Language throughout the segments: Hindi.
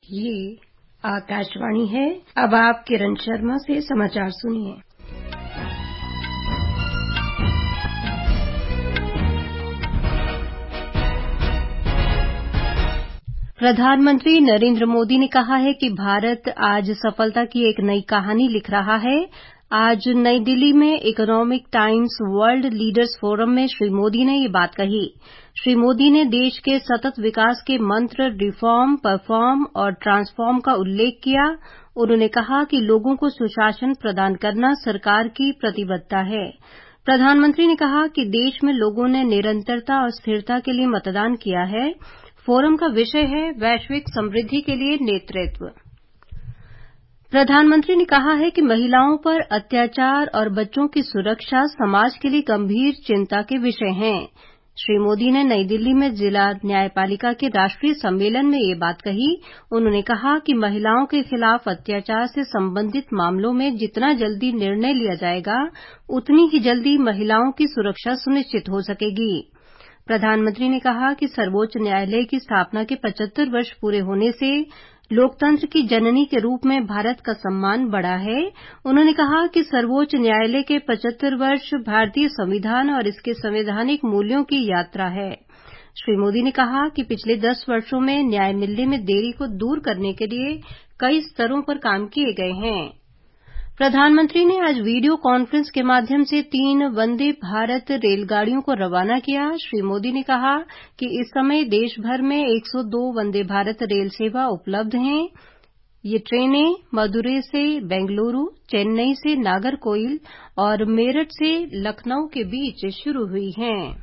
ये आकाशवाणी है। अब आप किरण शर्मा से समाचार सुनिए। प्रधानमंत्री नरेंद्र मोदी ने कहा है कि भारत आज सफलता की एक नई कहानी लिख रहा है। आज नई दिल्ली में Economic Times World Leaders Forum में श्री मोदी ने ये बात कही। श्री मोदी ने देश के सतत विकास के मंत्र रिफॉर्म, परफॉर्म और ट्रांसफॉर्म का उल्लेख किया। उन्होंने कहा कि लोगों को सुशासन प्रदान करना सरकार की प्रतिबद्धता है। प्रधानमंत्री ने कहा कि देश में लोगों ने निरंतरता और स्थिरता के लिए मतदान किया है। फोरम का विषय है वैश्विक समृद्धि के लिए नेतृत्व। प्रधानमंत्री ने कहा है कि महिलाओं पर अत्याचार और बच्चों की सुरक्षा समाज के लिए गंभीर चिंता के विषय हैं। श्री मोदी ने नई दिल्ली में जिला न्यायपालिका के राष्ट्रीय सम्मेलन में ये बात कही। उन्होंने कहा कि महिलाओं के खिलाफ अत्याचार से संबंधित मामलों में जितना जल्दी निर्णय लिया जाएगा, उतनी ही जल्दी महिलाओं की सुरक्षा सुनिश्चित हो सकेगी। प्रधानमंत्री ने कहा कि सर्वोच्च न्यायालय की स्थापना के 75 वर्ष पूरे होने से लोकतंत्र की जननी के रूप में भारत का सम्मान बढ़ा है। उन्होंने कहा कि सर्वोच्च न्यायालय के 75 वर्ष भारतीय संविधान और इसके संवैधानिक मूल्यों की यात्रा है। श्री मोदी ने कहा कि पिछले 10 वर्षों में न्याय मिलने में देरी को दूर करने के लिए कई स्तरों पर काम किए गए हैं। प्रधानमंत्री ने आज वीडियो कॉन्फ्रेंस के माध्यम से 3 वंदे भारत रेलगाड़ियों को रवाना किया। श्री मोदी ने कहा कि इस समय देश भर में 102 वंदे भारत रेल सेवा उपलब्ध हैं। ये ट्रेनें मदुरै से बेंगलुरु, चेन्नई से नागरकोइल और मेरठ से लखनऊ के बीच शुरू हुई हैं।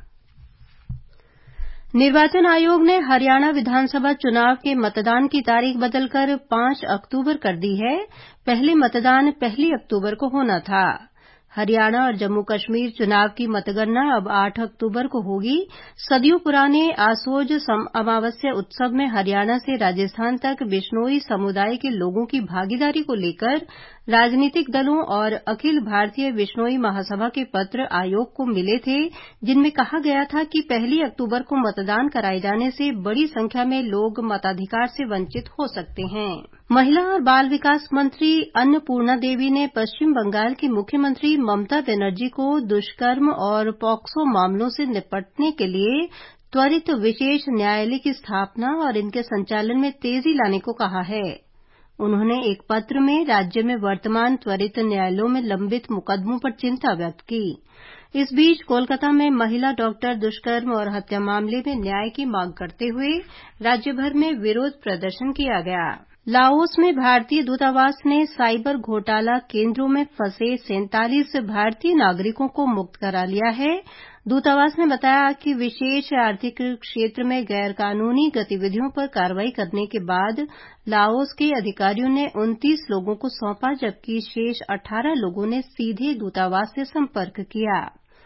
निर्वाचन आयोग ने हरियाणा विधानसभा चुनाव के मतदान की तारीख बदलकर 5 अक्टूबर कर दी है। पहले मतदान 1 अक्टूबर को होना था। हरियाणा और जम्मू कश्मीर चुनाव की मतगणना अब 8 अक्टूबर को होगी। सदियों पुराने आसोज अमावस्या उत्सव में हरियाणा से राजस्थान तक बिश्नोई समुदाय के लोगों की भागीदारी को लेकर राजनीतिक दलों और अखिल भारतीय बिश्नोई महासभा के पत्र आयोग को मिले थे, जिनमें कहा गया था कि 1 अक्टूबर को मतदान कराए जाने से बड़ी संख्या में लोग मताधिकार से वंचित हो सकते हैं। महिला और बाल विकास मंत्री अन्नपूर्णा देवी ने पश्चिम बंगाल की मुख्यमंत्री ममता बनर्जी को दुष्कर्म और पॉक्सो मामलों से निपटने के लिए त्वरित विशेष न्यायालय की स्थापना और इनके संचालन में तेजी लाने को कहा है। उन्होंने एक पत्र में राज्य में वर्तमान त्वरित न्यायालयों में लंबित मुकदमों पर चिंता व्यक्त की। इस बीच कोलकाता में महिला डॉक्टर दुष्कर्म और हत्या मामले में न्याय की मांग करते हुए राज्य भर में विरोध प्रदर्शन किया गया। लाओस में भारतीय दूतावास ने साइबर घोटाला केंद्रों में फंसे 47 भारतीय नागरिकों को मुक्त करा लिया है। दूतावास ने बताया कि विशेष आर्थिक क्षेत्र में गैरकानूनी गतिविधियों पर कार्रवाई करने के बाद लाओस के अधिकारियों ने 29 लोगों को सौंपा, जबकि शेष 18 लोगों ने सीधे दूतावास से संपर्क किया।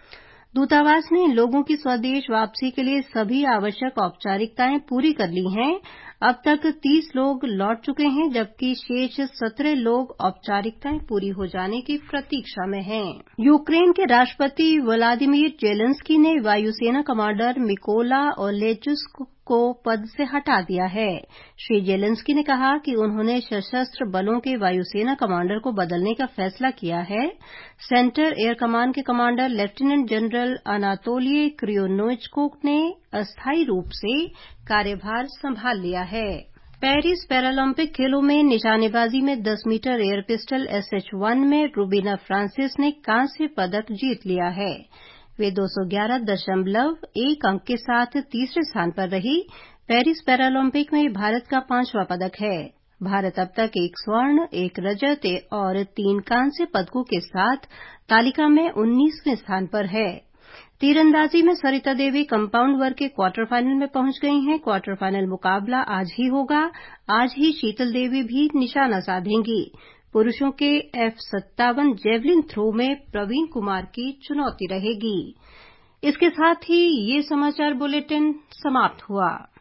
दूतावास ने इन लोगों की स्वदेश वापसी के लिए सभी आवश्यक औपचारिकताएं पूरी कर ली हैं। अब तक 30 लोग लौट चुके हैं, जबकि शेष 17 लोग औपचारिकताएं पूरी हो जाने की प्रतीक्षा में हैं। यूक्रेन के राष्ट्रपति व्लादिमीर जेलेंस्की ने वायुसेना कमांडर मिकोला ओलेचुक को पद से हटा दिया है। श्री जेलेंस्की ने कहा कि उन्होंने सशस्त्र बलों के वायुसेना कमांडर को बदलने का फैसला किया है। सेंटर एयर कमांड के कमांडर लेफ्टिनेंट जनरल अनातोली क्रियोनोविचुक ने अस्थायी रूप से कार्यभार संभाल लिया है। पेरिस पैरालंपिक खेलों में निशानेबाजी में 10 मीटर एयर पिस्टल SH1 में रूबीना फ्रांसिस ने कांस्य पदक जीत लिया है। वे 211.1 अंक के साथ तीसरे स्थान पर रही। पेरिस पैरालंपिक में भारत का 5वां पदक है। भारत अब तक 1 स्वर्ण, 1 रजत और 3 कांस्य पदकों के साथ तालिका में 19वें स्थान पर है। तीरंदाजी में सरिता देवी कंपाउंड वर्ग के क्वार्टर फाइनल में पहुंच गई हैं। क्वार्टर फाइनल मुकाबला आज ही होगा। आज ही शीतल देवी भी निशाना साधेंगी। पुरुषों के F57 जेवलिन थ्रो में प्रवीण कुमार की चुनौती रहेगी। इसके साथ ही ये समाचार बुलेटिन समाप्त हुआ।